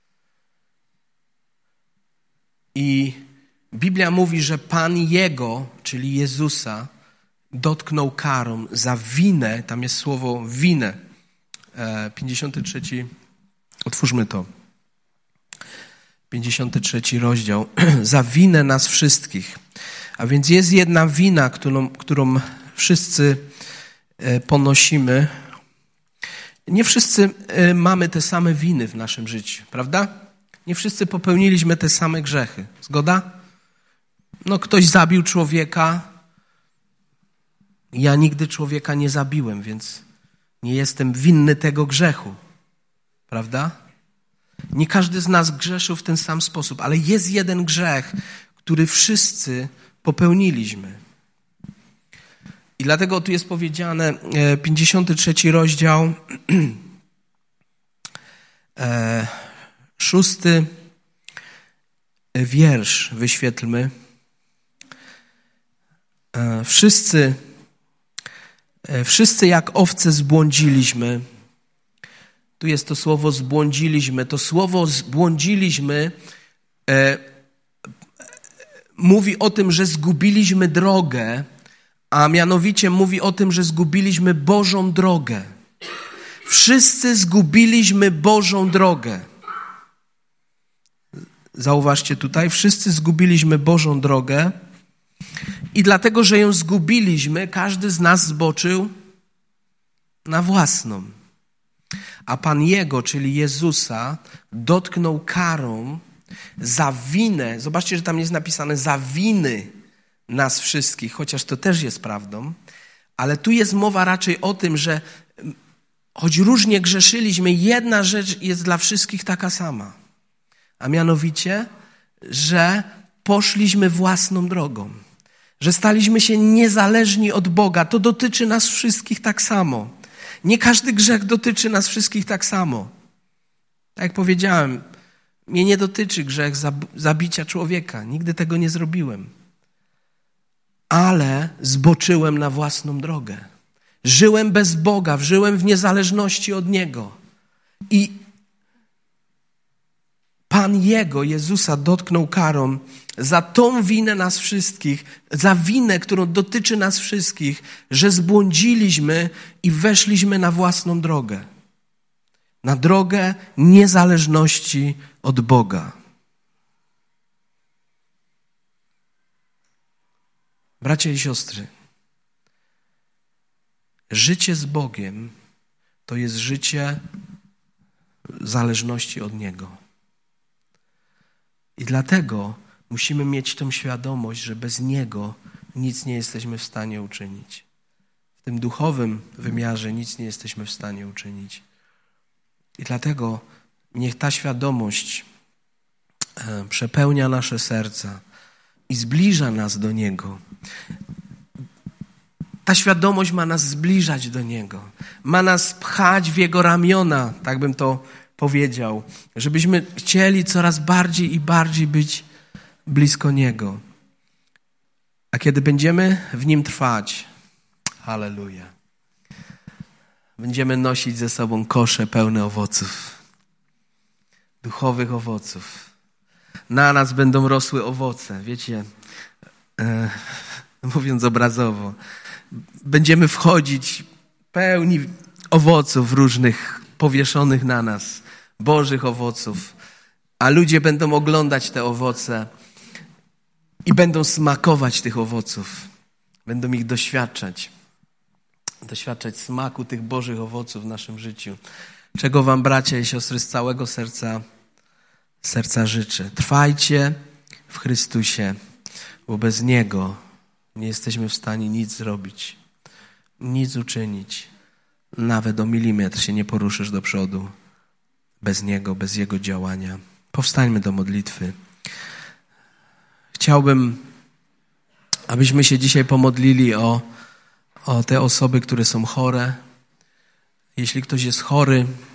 I Biblia mówi, że Pan Jego, czyli Jezusa, dotknął karą za winę, tam jest słowo winę, pięćdziesiąty trzeci, otwórzmy to, pięćdziesiąty trzeci rozdział, za winę nas wszystkich. A więc jest jedna wina, którą, którą wszyscy ponosimy. Nie wszyscy mamy te same winy w naszym życiu, prawda? Nie wszyscy popełniliśmy te same grzechy. Zgoda? No ktoś zabił człowieka. Ja nigdy człowieka nie zabiłem, więc nie jestem winny tego grzechu. Prawda? Nie każdy z nas grzeszył w ten sam sposób, ale jest jeden grzech, który wszyscy popełniliśmy. I dlatego tu jest powiedziane, pięćdziesiąty trzeci rozdział, szósty wiersz wyświetlmy. Wszyscy, wszyscy jak owce zbłądziliśmy. Tu jest to słowo zbłądziliśmy. To słowo zbłądziliśmy e, mówi o tym, że zgubiliśmy drogę, a mianowicie mówi o tym, że zgubiliśmy Bożą drogę. Wszyscy zgubiliśmy Bożą drogę. Zauważcie tutaj, wszyscy zgubiliśmy Bożą drogę i dlatego, że ją zgubiliśmy, każdy z nas zboczył na własną. A Pan Jego, czyli Jezusa, dotknął karą za winę. Zobaczcie, że tam jest napisane za winy nas wszystkich, chociaż to też jest prawdą. Ale tu jest mowa raczej o tym, że choć różnie grzeszyliśmy, jedna rzecz jest dla wszystkich taka sama. A mianowicie, że poszliśmy własną drogą. Że staliśmy się niezależni od Boga. To dotyczy nas wszystkich tak samo. Nie każdy grzech dotyczy nas wszystkich tak samo. Tak jak powiedziałem, mnie nie dotyczy grzech zabicia człowieka. Nigdy tego nie zrobiłem. Ale zboczyłem na własną drogę. Żyłem bez Boga, żyłem w niezależności od Niego. I Pan Jego, Jezusa, dotknął karą za tą winę nas wszystkich, za winę, którą dotyczy nas wszystkich, że zbłądziliśmy i weszliśmy na własną drogę. Na drogę niezależności od Boga. Bracia i siostry, życie z Bogiem to jest życie w zależności od Niego. I dlatego musimy mieć tą świadomość, że bez Niego nic nie jesteśmy w stanie uczynić. W tym duchowym wymiarze nic nie jesteśmy w stanie uczynić. I dlatego niech ta świadomość przepełnia nasze serca i zbliża nas do Niego. Ta świadomość ma nas zbliżać do Niego. Ma nas pchać w Jego ramiona, tak bym to powiedział. Żebyśmy chcieli coraz bardziej i bardziej być blisko Niego. A kiedy będziemy w Nim trwać, halleluja, będziemy nosić ze sobą kosze pełne owoców. Duchowych owoców. Na nas będą rosły owoce. Wiecie, e, mówiąc obrazowo, będziemy wchodzić pełni owoców różnych, powieszonych na nas, Bożych owoców, a ludzie będą oglądać te owoce i będą smakować tych owoców. Będą ich doświadczać. Doświadczać smaku tych Bożych owoców w naszym życiu. Czego wam, bracia i siostry, z całego serca, serca życzę. Trwajcie w Chrystusie, bo bez Niego nie jesteśmy w stanie nic zrobić, nic uczynić. Nawet o milimetr się nie poruszysz do przodu bez Niego, bez Jego działania. Powstańmy do modlitwy. Chciałbym, abyśmy się dzisiaj pomodlili o, o te osoby, które są chore. Jeśli ktoś jest chory,